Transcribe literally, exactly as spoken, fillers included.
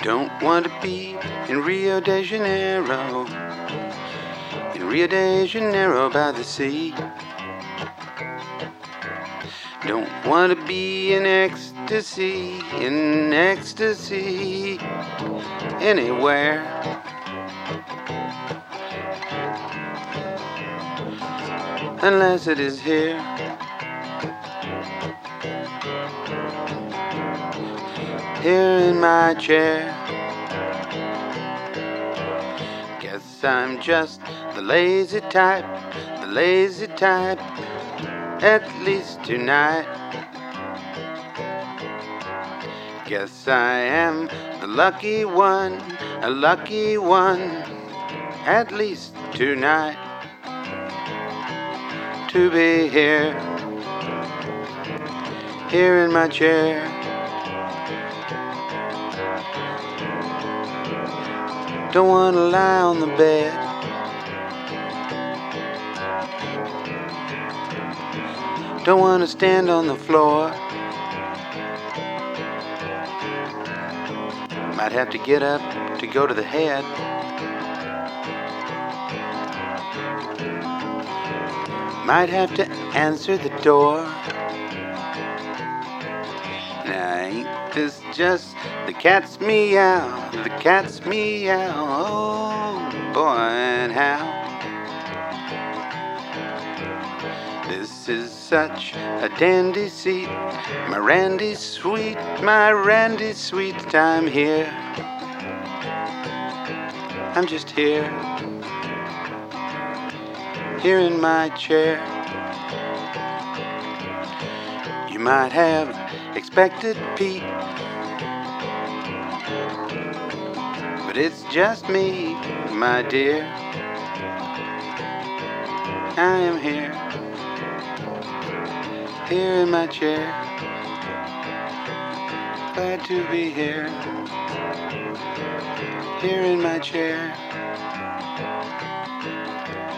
Don't want to be in Rio de Janeiro, in Rio de Janeiro by the sea. Don't want to be in ecstasy, in ecstasy, anywhere. Unless it is here. Here in my chair. Guess I'm just the lazy type, the lazy type, at least tonight. Guess I am the lucky one, a lucky one, at least tonight. To be here, here in my chair. Don't want to lie on the bed. Don't want to stand on the floor. Might have to get up to go to the head. Might have to answer the door. Now ain't this just the cat's meow, the cat's meow, oh boy and how. This is such a dandy seat, my Randy sweet, my Randy sweet, I'm here. I'm just here, here in my chair. You might have expected Pete, but it's just me, my dear. I am here, here in my chair. Glad to be here, here in my chair.